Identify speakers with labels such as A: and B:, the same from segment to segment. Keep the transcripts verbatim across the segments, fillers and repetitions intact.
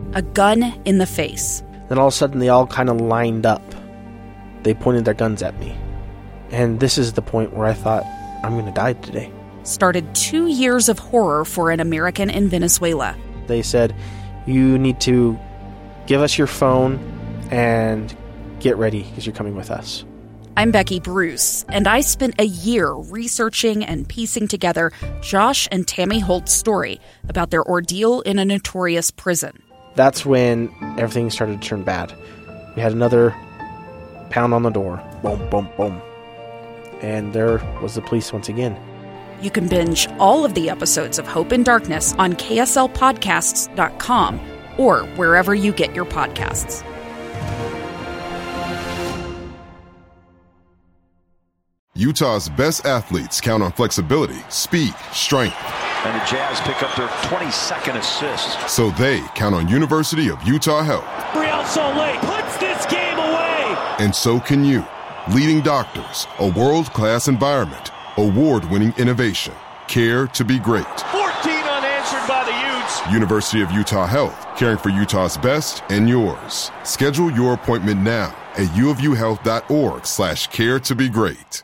A: a gun in the face.
B: Then all of a sudden they all kind of lined up. They pointed their guns at me. And this is the point where I thought, I'm going to die today.
A: Started two years of horror for an American in Venezuela.
B: They said, you need to give us your phone and get ready because you're coming with us.
A: I'm Becky Bruce, and I spent a year researching and piecing together Josh and Tammy Holt's story about their ordeal in a notorious prison.
B: That's when everything started to turn bad. We had another pound on the door. Boom, boom, boom. And there was the police once again.
A: You can binge all of the episodes of Hope in Darkness on K S L podcasts dot com or wherever you get your podcasts.
C: Utah's best athletes count on flexibility, speed, strength.
D: And the Jazz pick up their twenty-second assist.
C: So they count on University of Utah Health.
E: Real Salt Lake puts this game away.
C: And so can you. Leading doctors, a world-class environment, award-winning innovation, care to be great.
E: fourteen unanswered by the Utes.
C: University of Utah Health, caring for Utah's best and yours. Schedule your appointment now at uofuhealth.org slash care to be great.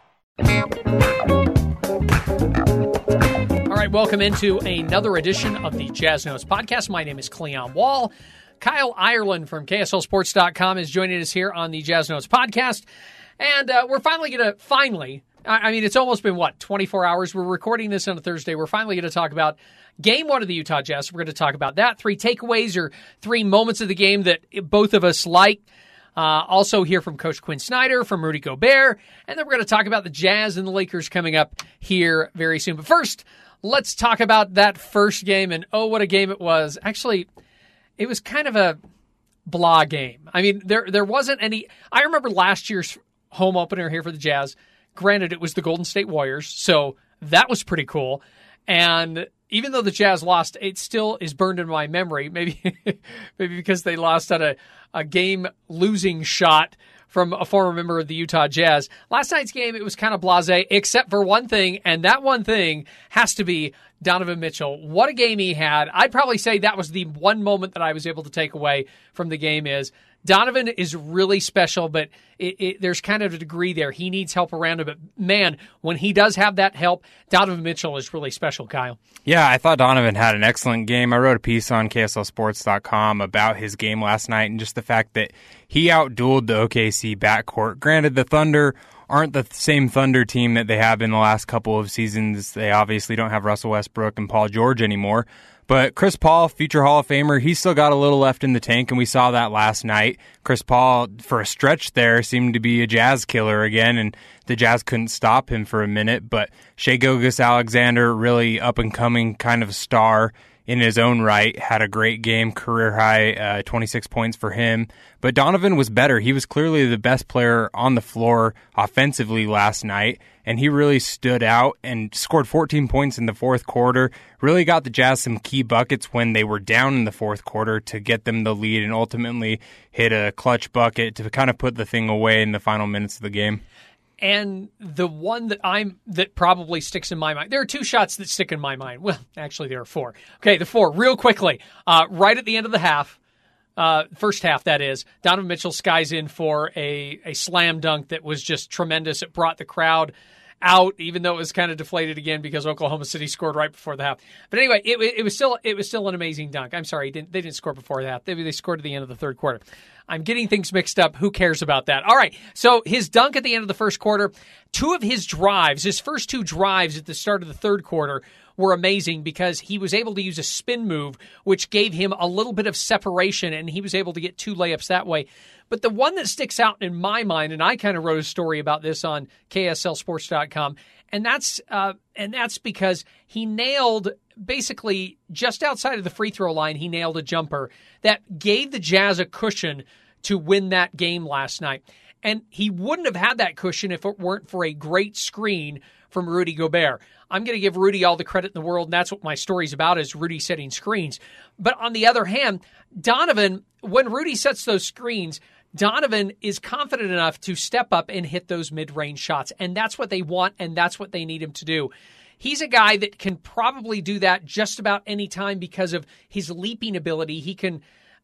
F: All right, welcome into another edition of the Jazz Notes podcast. My name is Cleon Wall. Kyle Ireland from K S L Sports dot com is joining us here on the Jazz Notes podcast. And uh, we're finally going to, finally, I mean, it's almost been, what, twenty-four hours? We're recording this on a Thursday. We're finally going to talk about game one of the Utah Jazz. We're going to talk about that. Three takeaways or three moments of the game that both of us like. Uh, also hear from Coach Quinn Snyder, from Rudy Gobert. And then we're going to talk about the Jazz and the Lakers coming up here very soon. But first, let's talk about that first game. And oh, what a game it was. Actually, it was kind of a blah game. I mean, there there wasn't any. I remember last year's home opener here for the Jazz. Granted, it was the Golden State Warriors, so that was pretty cool. And even though the Jazz lost, it still is burned in my memory. Maybe maybe because they lost on a, a game-losing shot from a former member of the Utah Jazz. Last night's game, it was kind of blasé, except for one thing, and that one thing has to be Donovan Mitchell. What a game he had. I'd probably say that was the one moment that I was able to take away from the game is Donovan is really special, but it, it, there's kind of a degree there. He needs help around him. But, man, when he does have that help, Donovan Mitchell is really special, Kyle.
G: Yeah, I thought Donovan had an excellent game. I wrote a piece on K S L Sports dot com about his game last night and just the fact that he outdueled the O K C backcourt. Granted, the Thunder aren't the same Thunder team that they have in the last couple of seasons. They obviously don't have Russell Westbrook and Paul George anymore. But Chris Paul, future Hall of Famer, he's still got a little left in the tank, and we saw that last night. Chris Paul, for a stretch there, seemed to be a Jazz killer again, and the Jazz couldn't stop him for a minute. But Shai Gilgeous-Alexander, really up-and-coming kind of star in his own right, had a great game, career-high uh, twenty-six points for him. But Donovan was better. He was clearly the best player on the floor offensively last night, and he really stood out and scored fourteen points in the fourth quarter, really got the Jazz some key buckets when they were down in the fourth quarter to get them the lead and ultimately hit a clutch bucket to kind of put the thing away in the final minutes of the game.
F: And the one that I'm that probably sticks in my mind, there are two shots that stick in my mind. Well, actually, there are four. Okay, the four, real quickly. Uh, right at the end of the half, uh, first half, that is, Donovan Mitchell skies in for a, a slam dunk that was just tremendous. It brought the crowd out, even though it was kind of deflated again because Oklahoma City scored right before the half. But anyway, it, it was still it was still an amazing dunk. I'm sorry, didn't, they didn't score before the half. They, they scored at the end of the third quarter. I'm getting things mixed up. Who cares about that? All right, so his dunk at the end of the first quarter, two of his drives, his first two drives at the start of the third quarter were amazing because he was able to use a spin move, which gave him a little bit of separation, and he was able to get two layups that way. But the one that sticks out in my mind, and I kind of wrote a story about this on K S L Sports dot com, and that's uh, and that's because he nailed, basically just outside of the free throw line, he nailed a jumper that gave the Jazz a cushion to win that game last night. And he wouldn't have had that cushion if it weren't for a great screen from Rudy Gobert. I'm going to give Rudy all the credit in the world, and that's what my story's about, is Rudy setting screens. But on the other hand, Donovan, when Rudy sets those screens, Donovan is confident enough to step up and hit those mid-range shots, and that's what they want, and that's what they need him to do. He's a guy that can probably do that just about any time because of his leaping ability. He can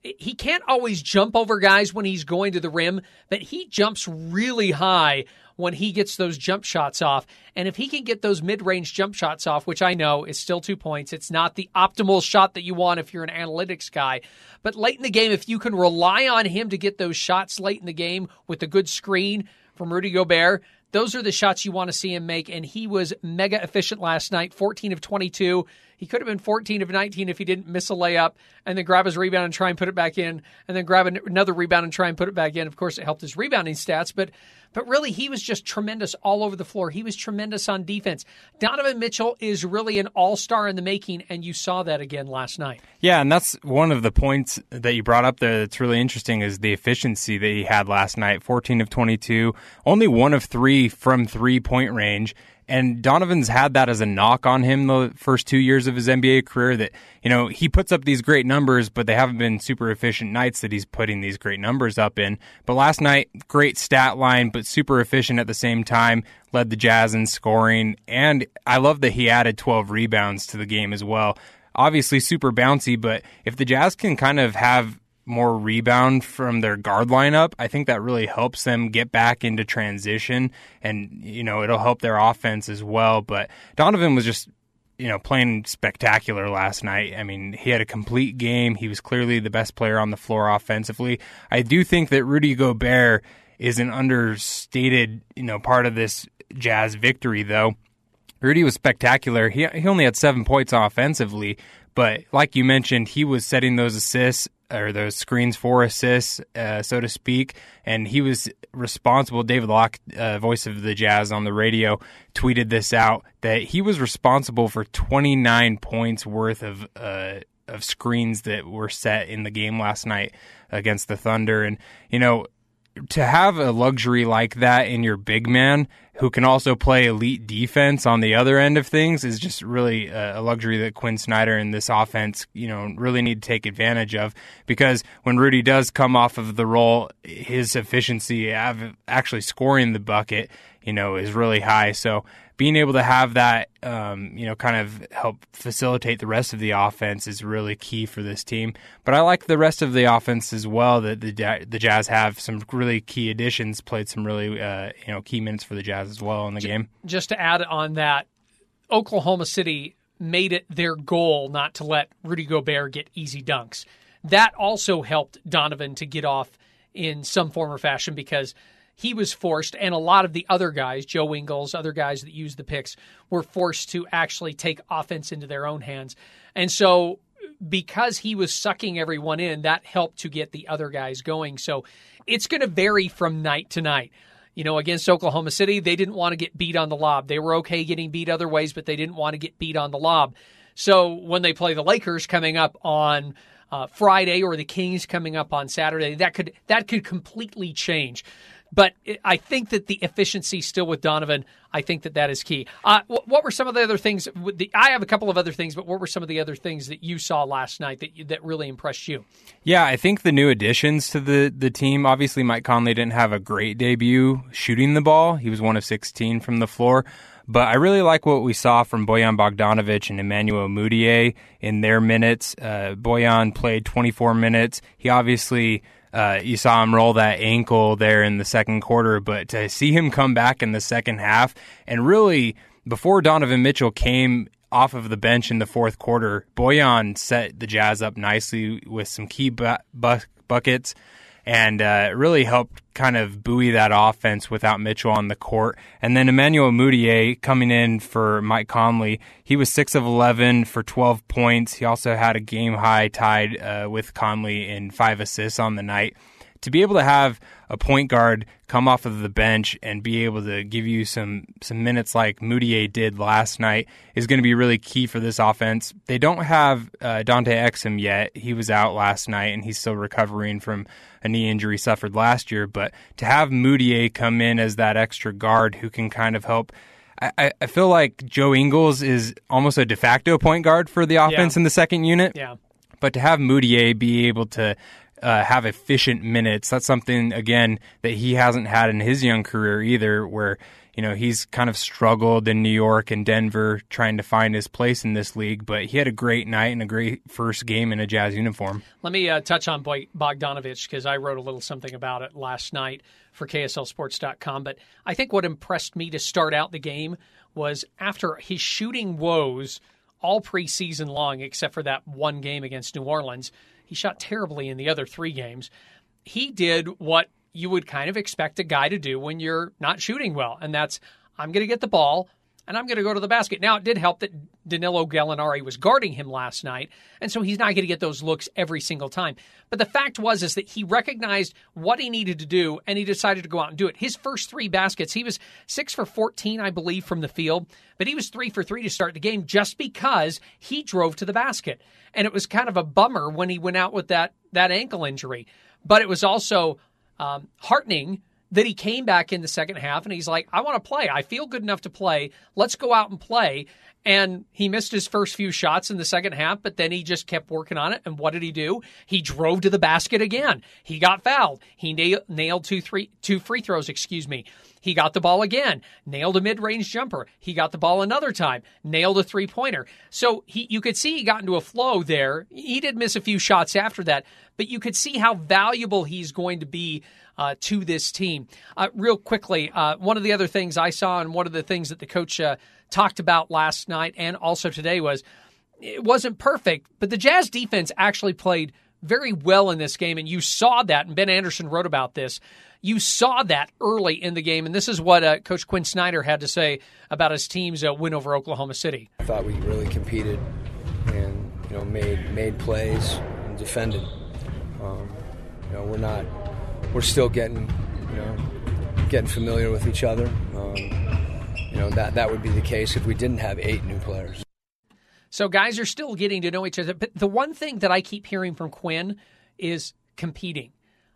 F: he can't always jump over guys when he's going to the rim, but he jumps really high when he gets those jump shots off. And if he can get those mid-range jump shots off, which I know is still two points, it's not the optimal shot that you want if you're an analytics guy. But late in the game, if you can rely on him to get those shots late in the game with a good screen from Rudy Gobert, those are the shots you want to see him make. And he was mega efficient last night, fourteen of twenty-two. He could have been fourteen of nineteen if he didn't miss a layup and then grab his rebound and try and put it back in, and then grab another rebound and try and put it back in. Of course, it helped his rebounding stats, but but really he was just tremendous all over the floor. He was tremendous on defense. Donovan Mitchell is really an all-star in the making, and you saw that again last night.
G: Yeah, and that's one of the points that you brought up there that's really interesting is the efficiency that he had last night. fourteen of twenty-two, only one of three from three-point range. And Donovan's had that as a knock on him the first two years of his N B A career that, you know, he puts up these great numbers, but they haven't been super efficient nights that he's putting these great numbers up in. But last night, great stat line, but super efficient at the same time, led the Jazz in scoring. And I love that he added twelve rebounds to the game as well. Obviously super bouncy, but if the Jazz can kind of have more rebound from their guard lineup, I think that really helps them get back into transition, and, you know, it'll help their offense as well. But Donovan was just, you know, playing spectacular last night. I mean, he had a complete game. He was clearly the best player on the floor offensively. I do think that Rudy Gobert is an understated, you know, part of this Jazz victory, though. Rudy was spectacular. He he only had seven points offensively, but like you mentioned, he was setting those assists, or those screens for assists, uh, so to speak, and he was responsible. David Locke, uh, voice of the Jazz on the radio, tweeted this out, that he was responsible for twenty-nine points worth of uh, of screens that were set in the game last night against the Thunder. And, you know, to have a luxury like that in your big man who can also play elite defense on the other end of things is just really a luxury that Quinn Snyder and this offense, you know, really need to take advantage of, because when Rudy does come off of the roll, his efficiency of actually scoring the bucket, you know, is really high. So being able to have that, um, you know, kind of help facilitate the rest of the offense is really key for this team. But I like the rest of the offense as well. That the the Jazz have some really key additions, played some really uh, you know key minutes for the Jazz as well in the game.
F: Just to add on that, Oklahoma City made it their goal not to let Rudy Gobert get easy dunks. That also helped Donovan to get off in some form or fashion, because he was forced, and a lot of the other guys, Joe Ingles, other guys that used the picks, were forced to actually take offense into their own hands. And so because he was sucking everyone in, that helped to get the other guys going. So it's going to vary from night to night. You know, against Oklahoma City, they didn't want to get beat on the lob. They were okay getting beat other ways, but they didn't want to get beat on the lob. So when they play the Lakers coming up on uh, Friday, or the Kings coming up on Saturday, that could that could completely change. But I think that the efficiency still with Donovan, I think that that is key. Uh, what were some of the other things? I have a couple of other things, but what were some of the other things that you saw last night that that really impressed you?
G: Yeah, I think the new additions to the, the team, obviously Mike Conley didn't have a great debut shooting the ball. He was one of sixteen from the floor. But I really like what we saw from Bojan Bogdanovic and Emmanuel Mudiay in their minutes. Uh, Bojan played twenty-four minutes. He obviously... Uh, you saw him roll that ankle there in the second quarter, but to see him come back in the second half, and really, before Donovan Mitchell came off of the bench in the fourth quarter, Bojan set the Jazz up nicely with some key bu- bu- buckets, and uh, really helped kind of buoy that offense without Mitchell on the court. And then Emmanuel Mudiay coming in for Mike Conley, he was six of eleven for twelve points. He also had a game-high tied uh, with Conley in five assists on the night. To be able to have a point guard come off of the bench and be able to give you some some minutes like Mudiay did last night is going to be really key for this offense. They don't have uh, Dante Exum yet. He was out last night, and he's still recovering from a knee injury suffered last year. But to have Mudiay come in as that extra guard who can kind of help, I, I feel like Joe Ingles is almost a de facto point guard for the offense yeah. in the second unit.
F: Yeah.
G: But to have Mudiay be able to Uh, have efficient minutes, that's something, again, that he hasn't had in his young career either, where, you know, he's kind of struggled in New York and Denver trying to find his place in this league, but he had a great night and a great first game in a Jazz uniform.
F: Let me uh, touch on Bogdanovich, because I wrote a little something about it last night for K S L Sports dot com. But I think what impressed me to start out the game was after his shooting woes all preseason long, except for that one game against New Orleans, he shot terribly in the other three games. He did what you would kind of expect a guy to do when you're not shooting well, and that's, I'm going to get the ball, and I'm going to go to the basket. Now, it did help that Danilo Gallinari was guarding him last night, and so he's not going to get those looks every single time. But the fact was is that he recognized what he needed to do, and he decided to go out and do it. His first three baskets, he was six for fourteen, I believe, from the field, but he was three for three to start the game just because he drove to the basket. And it was kind of a bummer when he went out with that, that ankle injury. But it was also um, heartening that he came back in the second half and he's like, I want to play. I feel good enough to play. Let's go out and play. And he missed his first few shots in the second half, but then he just kept working on it. And what did he do? He drove to the basket again. He got fouled. He nailed, nailed two, three, two free throws, excuse me. He got the ball again, nailed a mid-range jumper. He got the ball another time, nailed a three-pointer. So he, you could see he got into a flow there. He did miss a few shots after that, but you could see how valuable he's going to be uh, to this team. Uh, real quickly, uh, one of the other things I saw and one of the things that the coach uh, talked about last night and also today was it wasn't perfect, but the Jazz defense actually played very well in this game, and you saw that, and Ben Anderson wrote about this. You saw that early in the game, and this is what uh, Coach Quinn Snyder had to say about his team's uh, win over Oklahoma City.
H: I thought we really competed and you know made made plays and defended. Um, you know we're not we're still getting you know getting familiar with each other. Um, you know that that would be the case if we didn't have eight new players.
F: So guys are still getting to know each other. But the one thing that I keep hearing from Quinn is competing.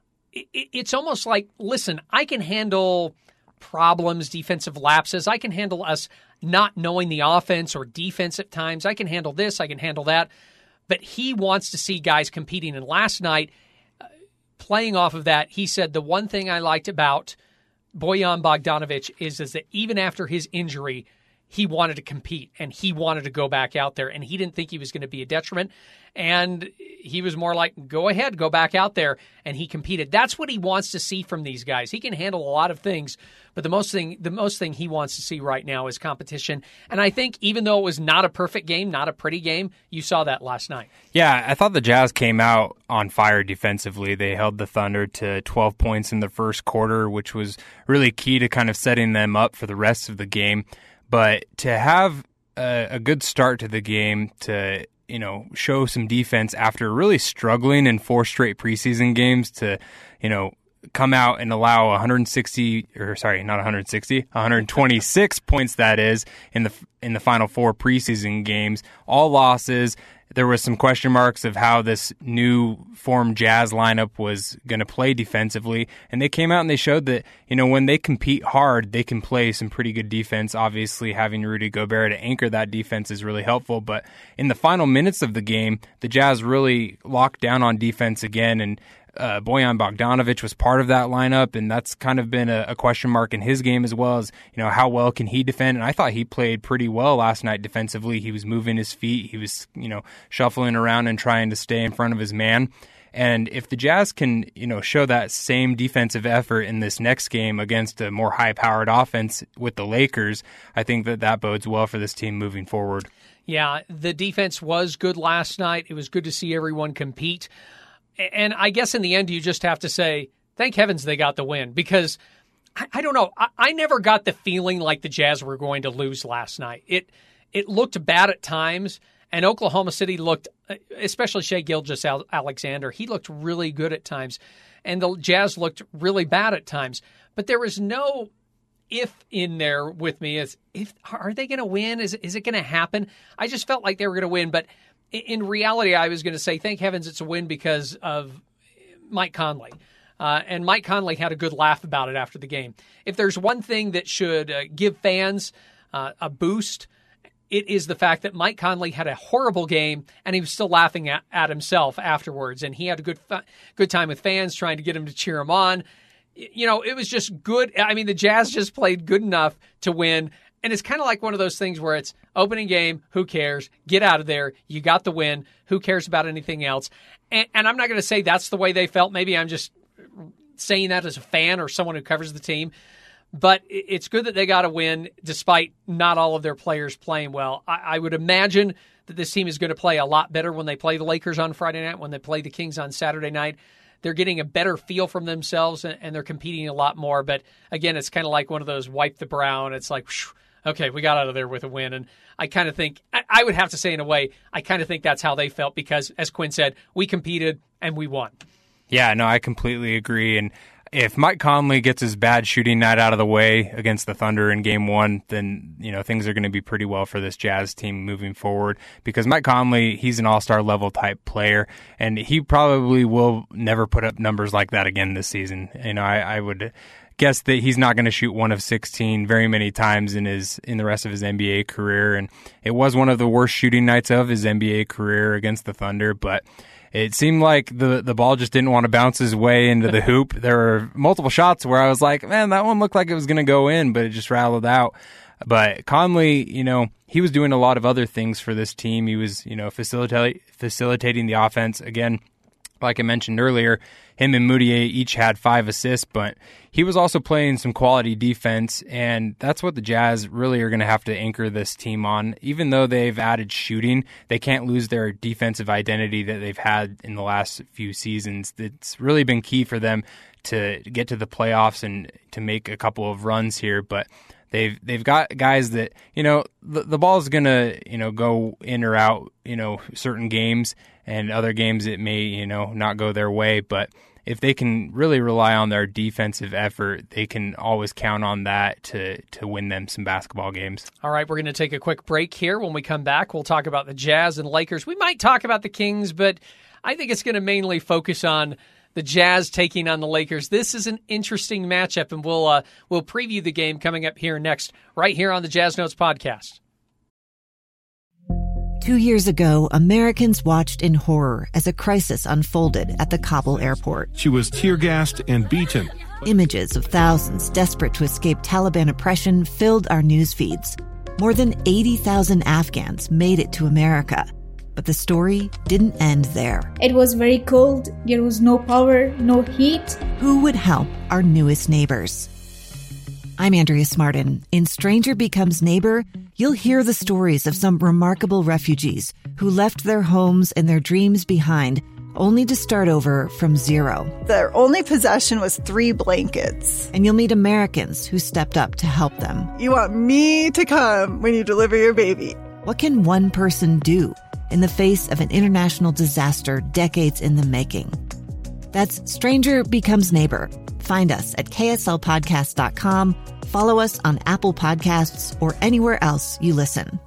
F: It's almost like, listen, I can handle problems, defensive lapses. I can handle us not knowing the offense or defense at times. I can handle this. I can handle that. But he wants to see guys competing. And last night, uh, playing off of that, he said the one thing I liked about Bojan Bogdanović is, is that even after his injury, he wanted to compete and he wanted to go back out there and he didn't think he was going to be a detriment. And he was more like, go ahead, go back out there. And he competed. That's what he wants to see from these guys. He can handle a lot of things, but the most thing, the most thing he wants to see right now is competition. And I think even though it was not a perfect game, not a pretty game, you saw that last night.
G: Yeah, I thought the Jazz came out on fire defensively. They held the Thunder to twelve points in the first quarter, which was really key to kind of setting them up for the rest of the game. But to have a, a good start to the game, to you know show some defense after really struggling in four straight preseason games, to you know come out and allow one hundred sixty or sorry, not one hundred sixty, one hundred twenty-six points, that is, in the in the final four preseason games, all losses. There was some question marks of how this new formed Jazz lineup was going to play defensively, and they came out and they showed that, you know, when they compete hard, they can play some pretty good defense. Obviously, having Rudy Gobert to anchor that defense is really helpful, but in the final minutes of the game, the Jazz really locked down on defense again, and Uh, Bojan Bogdanović was part of that lineup, and that's kind of been a, a question mark in his game as well, as, you know, how well can he defend? And I thought he played pretty well last night defensively. He was moving his feet. He was, you know, shuffling around and trying to stay in front of his man. And if the Jazz can, you know, show that same defensive effort in this next game against a more high-powered offense with the Lakers, I think that that bodes well for this team moving forward.
F: Yeah, the defense was good last night. It was good to see everyone compete. And I guess in the end, you just have to say, thank heavens they got the win, because I, I don't know. I, I never got the feeling like the Jazz were going to lose last night. It it looked bad at times, and Oklahoma City looked, especially Shai Gilgeous-Alexander, he looked really good at times, and the Jazz looked really bad at times. But there was no if in there with me. As if are they going to win? Is is it going to happen? I just felt like they were going to win, but in reality, I was going to say, thank heavens it's a win because of Mike Conley. Uh, and Mike Conley had a good laugh about it after the game. If there's one thing that should uh, give fans uh, a boost, it is the fact that Mike Conley had a horrible game, and he was still laughing at, at himself afterwards. And he had a good good time with fans trying to get him to cheer him on. you know, it was just good. I mean, the Jazz just played good enough to win. And it's kind of like one of those things where it's opening game, who cares? Get out of there. You got the win. Who cares about anything else? And, and I'm not going to say that's the way they felt. Maybe I'm just saying that as a fan or someone who covers the team. But it's good that they got a win despite not all of their players playing well. I, I would imagine that this team is going to play a lot better when they play the Lakers on Friday night, when they play the Kings on Saturday night. They're getting a better feel from themselves, and, and they're competing a lot more. But, again, it's kind of like one of those wipe the brow, and it's like, whew, okay, we got out of there with a win. And I kind of think, I, I would have to say in a way, I kind of think that's how they felt because, as Quinn said, we competed and we won.
G: Yeah, no, I completely agree. And if Mike Conley gets his bad shooting night out of the way against the Thunder in game one, then, you know, things are going to be pretty well for this Jazz team moving forward because Mike Conley, he's an all-star level type player, and he probably will never put up numbers like that again this season. You know, I, I would guess that he's not going to shoot one of sixteen very many times in his in the rest of his N B A career, and it was one of the worst shooting nights of his N B A career against the Thunder, but it seemed like the, the ball just didn't want to bounce his way into the hoop. There were multiple shots where I was like, man, that one looked like it was going to go in, but it just rattled out. But Conley, you know, he was doing a lot of other things for this team. He was, you know, facilitate, facilitating the offense. Again, like I mentioned earlier, him and Moutier each had five assists, but he was also playing some quality defense, and that's what the Jazz really are going to have to anchor this team on. Even though they've added shooting, they can't lose their defensive identity that they've had in the last few seasons. It's really been key for them to get to the playoffs and to make a couple of runs here, but They've they've got guys that, you know, the, the ball is going to, you know, go in or out, you know, certain games, and other games it may, you know, not go their way. But if they can really rely on their defensive effort, they can always count on that to, to win them some basketball games.
F: All right, we're going to take a quick break here. When we come back, we'll talk about the Jazz and Lakers. We might talk about the Kings, but I think it's going to mainly focus on the Jazz taking on the Lakers. This is an interesting matchup, and we'll uh, we'll preview the game coming up here next, right here on the Jazz Notes podcast.
I: Two years ago, Americans watched in horror as a crisis unfolded at the Kabul airport.
J: She was tear-gassed and beaten.
I: Images of thousands desperate to escape Taliban oppression filled our news feeds. More than eighty thousand Afghans made it to America. But the story didn't end there.
K: It was very cold. There was no power, no heat.
I: Who would help our newest neighbors? I'm Andrea Smartin. In Stranger Becomes Neighbor, you'll hear the stories of some remarkable refugees who left their homes and their dreams behind, only to start over from zero.
L: Their only possession was three blankets.
I: And you'll meet Americans who stepped up to help them.
L: You want me to come when you deliver your baby.
I: What can one person do in the face of an international disaster decades in the making? That's Stranger Becomes Neighbor. Find us at K S L podcast dot com. Follow us on Apple Podcasts or anywhere else you listen.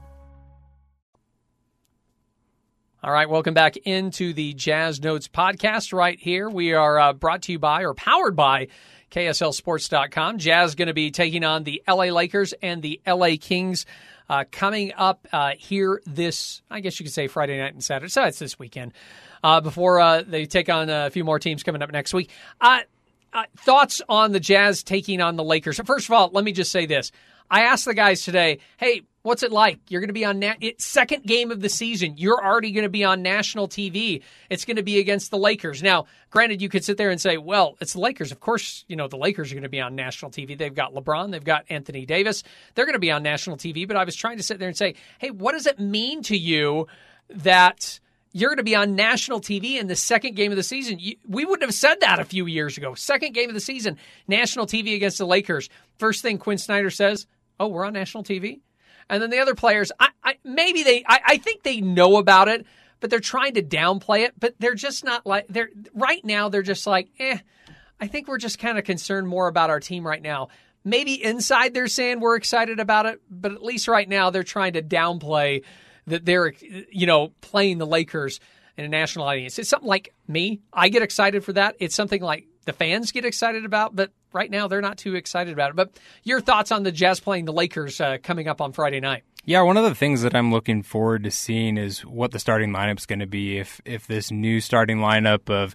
F: All right, welcome back into the Jazz Notes podcast right here. We are uh, brought to you by or powered by K S L sports dot com. Jazz going to be taking on the L A Lakers and the L A Kings Uh, coming up uh, here this, I guess you could say Friday night and Saturday. So it's this weekend uh, before uh, they take on a few more teams coming up next week. Uh, uh, thoughts on the Jazz taking on the Lakers? First of all, let me just say this. I asked the guys today, hey, what's it like? You're going to be on na- it, second game of the season. You're already going to be on national T V. It's going to be against the Lakers. Now, granted, you could sit there and say, well, it's the Lakers. Of course, you know, the Lakers are going to be on national T V. They've got LeBron. They've got Anthony Davis. They're going to be on national T V. But I was trying to sit there and say, hey, what does it mean to you that you're going to be on national T V in the second game of the season? You, we wouldn't have said that a few years ago. Second game of the season, national T V against the Lakers. First thing Quinn Snyder says, oh, we're on national T V? And then the other players, I, I maybe they, I, I think they know about it, but they're trying to downplay it. But they're just not like, they're right now, they're just like, eh, I think we're just kind of concerned more about our team right now. Maybe inside they're saying we're excited about it, but at least right now they're trying to downplay that they're, you know, playing the Lakers in a national audience. It's something like me. I get excited for that. It's something like the fans get excited about, but right now they're not too excited about it. But your thoughts on the Jazz playing the Lakers uh, coming up on Friday night?
G: Yeah, one of the things that I'm looking forward to seeing is what the starting lineup's going to be. If if this new starting lineup of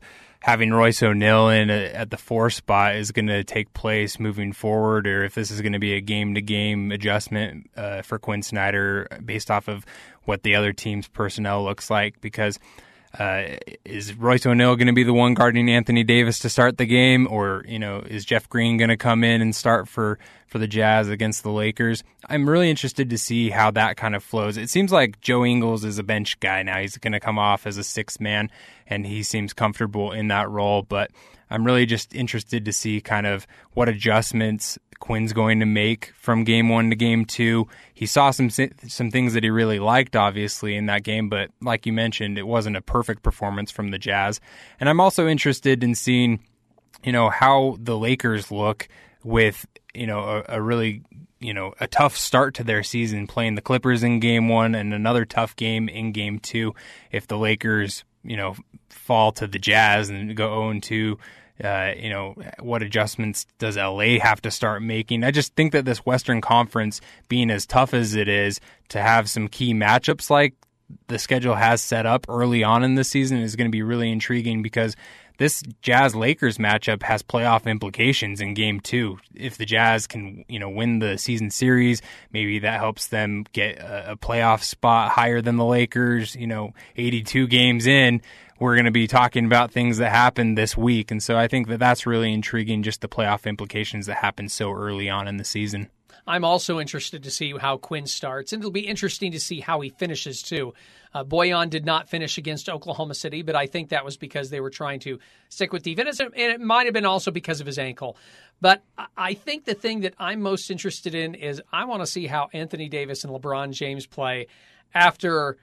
G: having Royce O'Neal in a, at the four spot is going to take place moving forward, or if this is going to be a game-to-game adjustment uh, for Quinn Snyder based off of what the other team's personnel looks like. Because uh, is Royce O'Neal going to be the one guarding Anthony Davis to start the game, or you know, is Jeff Green going to come in and start for, for the Jazz against the Lakers? I'm really interested to see how that kind of flows. It seems like Joe Ingles is a bench guy now. He's going to come off as a sixth man, and he seems comfortable in that role. But I'm really just interested to see kind of what adjustments Quinn's going to make from game one to game two. He saw some some things that he really liked, obviously, in that game, but like you mentioned, it wasn't a perfect performance from the Jazz. And I'm also interested in seeing, you know, how the Lakers look with, you know, a, a really, you know, a tough start to their season, playing the Clippers in game one and another tough game in game two. If the Lakers, you know, fall to the Jazz and go oh and two, Uh, you know, what adjustments does L A have to start making? I just think that this Western Conference, being as tough as it is, to have some key matchups like the schedule has set up early on in the season is going to be really intriguing, because this Jazz-Lakers matchup has playoff implications in game two. If the Jazz can, you know, win the season series, maybe that helps them get a, a playoff spot higher than the Lakers. You know, eighty-two games in, we're going to be talking about things that happened this week. And so I think that that's really intriguing, just the playoff implications that happen so early on in the season.
F: I'm also interested to see how Quinn starts, and it'll be interesting to see how he finishes, too. Uh, Bojan did not finish against Oklahoma City, but I think that was because they were trying to stick with defense, and it might have been also because of his ankle. But I think the thing that I'm most interested in is I want to see how Anthony Davis and LeBron James play after,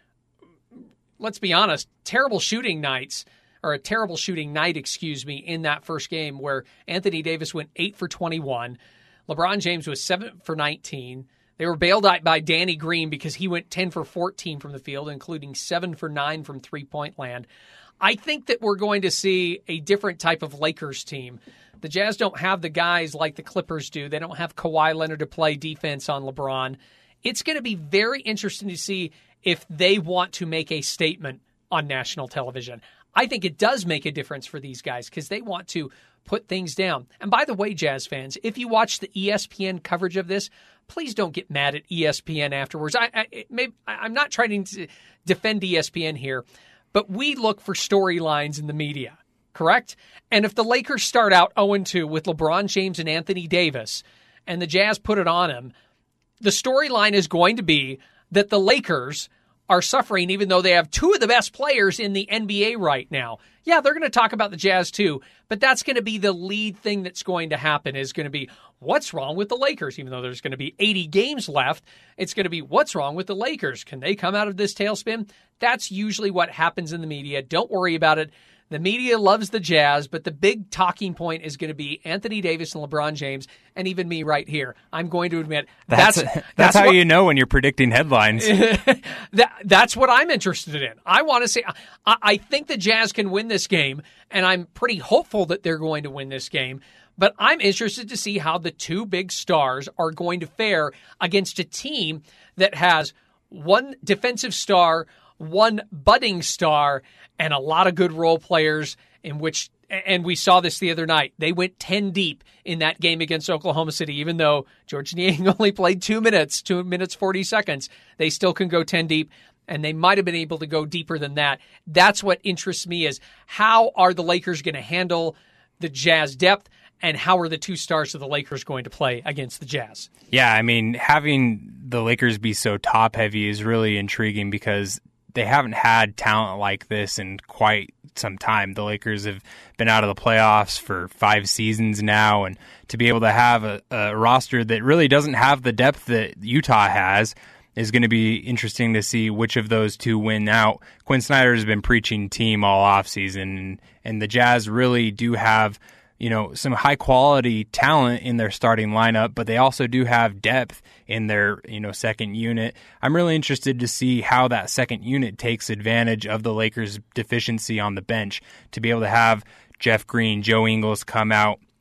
F: let's be honest, terrible shooting nights, or a terrible shooting night, excuse me, in that first game where Anthony Davis went eight for twenty-one. LeBron James was seven for nineteen. They were bailed out by Danny Green because he went ten for fourteen from the field, including seven for nine from three-point land. I think that we're going to see a different type of Lakers team. The Jazz don't have the guys like the Clippers do. They don't have Kawhi Leonard to play defense on LeBron. It's going to be very interesting to see if they want to make a statement on national television. I think it does make a difference for these guys because they want to put things down. And by the way, Jazz fans, if you watch the E S P N coverage of this, please don't get mad at E S P N afterwards. I, I, maybe, I'm not trying to defend E S P N here, but we look for storylines in the media, correct? And if the Lakers start out oh and two with LeBron James and Anthony Davis, and the Jazz put it on him, the storyline is going to be that the Lakers are suffering even though they have two of the best players in the N B A right now. Yeah, they're going to talk about the Jazz too, but that's going to be the lead thing that's going to happen, is going to be what's wrong with the Lakers. Even though there's going to be eighty games left, it's going to be what's wrong with the Lakers. Can they come out of this tailspin? That's usually what happens in the media. Don't worry about it. The media loves the Jazz, but the big talking point is going to be Anthony Davis and LeBron James, and even me right here. I'm going to admit
G: that's
F: that's,
G: that's,
F: that's
G: how
F: what,
G: you know when you're predicting headlines.
F: that, that's what I'm interested in. I want to say I, I think the Jazz can win this game, and I'm pretty hopeful that they're going to win this game. But I'm interested to see how the two big stars are going to fare against a team that has one defensive star, one budding star, and a lot of good role players, in which, and we saw this the other night, they went ten deep in that game against Oklahoma City. Even though Georges Niang only played two minutes, two minutes, forty seconds, they still can go ten deep, and they might have been able to go deeper than that. That's what interests me, is how are the Lakers going to handle the Jazz depth, and how are the two stars of the Lakers going to play against the Jazz?
G: Yeah, I mean, having the Lakers be so top-heavy is really intriguing because they haven't had talent like this in quite some time. The Lakers have been out of the playoffs for five seasons now, and to be able to have a, a roster that really doesn't have the depth that Utah has is going to be interesting to see which of those two win out. Quinn Snyder has been preaching team all offseason, and, and the Jazz really do have, you know, some high quality talent in their starting lineup, but they also do have depth in their, you know, second unit. I'm really interested to see how that second unit takes advantage of the Lakers' deficiency on the bench, to be able to have Jeff Green, Joe Ingles come out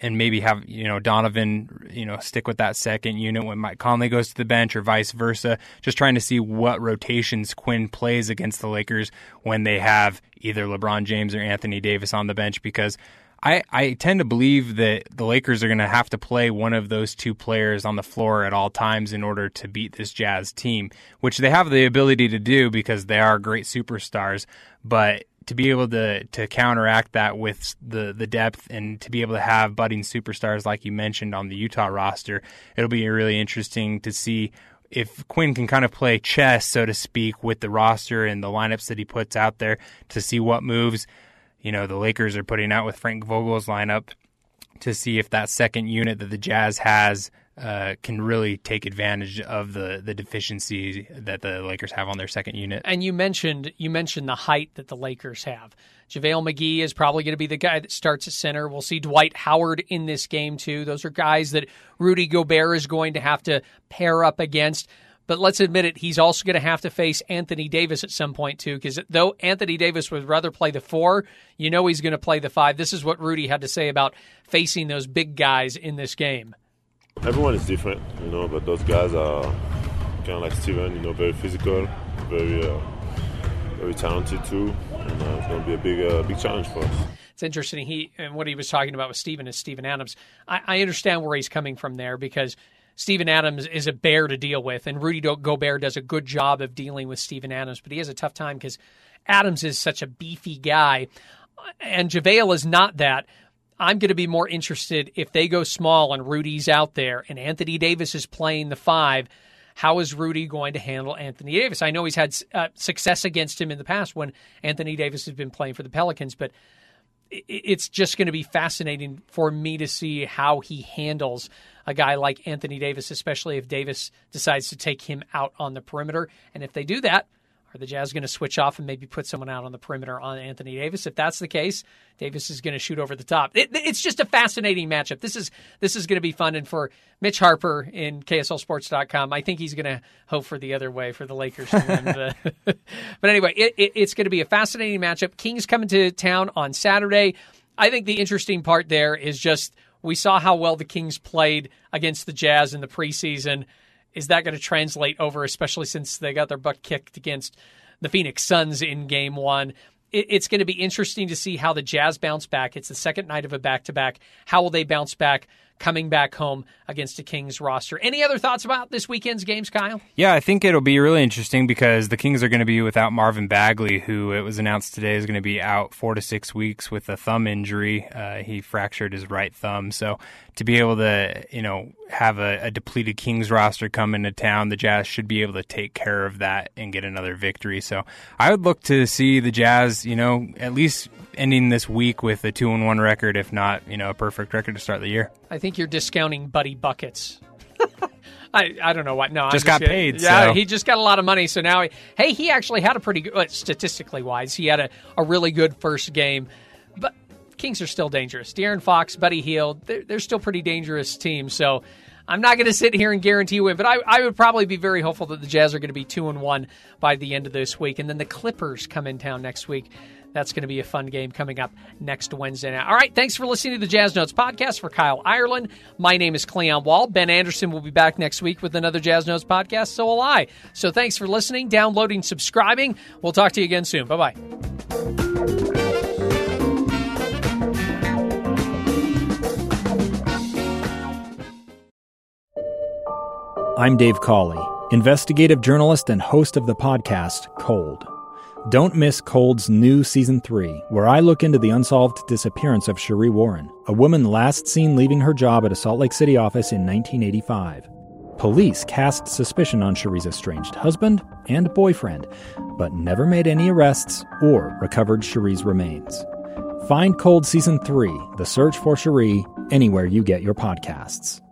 G: and maybe have, you know, Donovan, you know, stick with that second unit when Mike Conley goes to the bench or vice versa. Just trying to see what rotations Quinn plays against the Lakers when they have either LeBron James or Anthony Davis on the bench, because I, I tend to believe that the Lakers are going to have to play one of those two players on the floor at all times in order to beat this Jazz team, which they have the ability to do because they are great superstars. But to be able to to counteract that with the, the depth and to be able to have budding superstars like you mentioned on the Utah roster, it'll be really interesting to see if Quinn can kind of play chess, so to speak, with the roster and the lineups that he puts out there to see what moves, you know, the Lakers are putting out with Frank Vogel's lineup, to see if that second unit that the Jazz has uh, can really take advantage of the the deficiency that the Lakers have on their second unit.
F: And you mentioned you mentioned the height that the Lakers have. JaVale McGee is probably going to be the guy that starts at center. We'll see Dwight Howard in this game too. Those are guys that Rudy Gobert is going to have to pair up against. But let's admit it, he's also going to have to face Anthony Davis at some point, too, because though Anthony Davis would rather play the four, you know he's going to play the five. This is what Rudy had to say about facing those big guys in this game.
M: Everyone is different, you know, but those guys are kind of like Steven, you know, very physical, very uh, very talented, too. And uh, it's going to be a big, uh, big challenge for us.
F: It's interesting. He and what he was talking about with Steven is Steven Adams. I, I understand where he's coming from there, because Steven Adams is a bear to deal with, and Rudy Gobert does a good job of dealing with Steven Adams, but he has a tough time because Adams is such a beefy guy, and JaVale is not that. I'm going to be more interested if they go small and Rudy's out there and Anthony Davis is playing the five. How is Rudy going to handle Anthony Davis? I know he's had uh, success against him in the past when Anthony Davis has been playing for the Pelicans, but it's just going to be fascinating for me to see how he handles a guy like Anthony Davis, especially if Davis decides to take him out on the perimeter. And if they do that, are the Jazz going to switch off and maybe put someone out on the perimeter on Anthony Davis? If that's the case, Davis is going to shoot over the top. It, it's just a fascinating matchup. This is this is going to be fun. And for Mitch Harper in K S L Sports dot com, I think he's going to hope for the other way for the Lakers to win. The, but anyway, it, it, it's going to be a fascinating matchup. Kings coming to town on Saturday. I think the interesting part there is just we saw how well the Kings played against the Jazz in the preseason. Is that going to translate over, especially since they got their butt kicked against the Phoenix Suns in game one? It, it's going to be interesting to see how the Jazz bounce back. It's the second night of a back-to-back. How will they bounce back coming back home against the Kings roster? Any other thoughts about this weekend's games, Kyle?
G: Yeah, I think it'll be really interesting because the Kings are going to be without Marvin Bagley, who it was announced today is going to be out four to six weeks with a thumb injury. Uh, he fractured his right thumb. So to be able to, you know, have a, a depleted Kings roster come into town, the Jazz should be able to take care of that and get another victory. So I would look to see the Jazz, you know, at least ending this week with a two and one record, if not, you know, a perfect record to start the year.
F: I think you're discounting Buddy Buckets. I, I don't know what. No,
G: just,
F: just
G: got paid.
F: Yeah,
G: so.
F: He just got a lot of money. So now, he, hey, he actually had a pretty good, statistically wise, he had a, a really good first game. But Kings are still dangerous. De'Aaron Fox, Buddy Hield, they're, they're still pretty dangerous teams. So I'm not going to sit here and guarantee a win, but I, I would probably be very hopeful that the Jazz are going to be two and one by the end of this week. And then the Clippers come in town next week. That's going to be a fun game coming up next Wednesday night. All right, thanks for listening to the Jazz Notes podcast. For Kyle Ireland, my name is Cleon Wall. Ben Anderson will be back next week with another Jazz Notes podcast. So will I. So thanks for listening, downloading, subscribing. We'll talk to you again soon. Bye-bye.
N: I'm Dave Cawley, investigative journalist and host of the podcast Cold. Don't miss Cold's new Season three, where I look into the unsolved disappearance of Cherie Warren, a woman last seen leaving her job at a Salt Lake City office in nineteen eighty-five. Police cast suspicion on Cherie's estranged husband and boyfriend, but never made any arrests or recovered Cherie's remains. Find Cold Season three, The Search for Cherie, anywhere you get your podcasts.